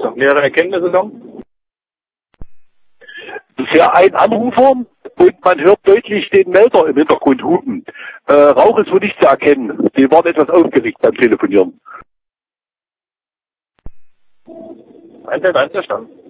noch mehrere Erkenntnisse da? Bisher ein Anrufer und man hört deutlich den Melder im Hintergrund hupen. Rauch ist wohl nicht zu erkennen. Die waren etwas aufgeregt beim Telefonieren. Einzelstand.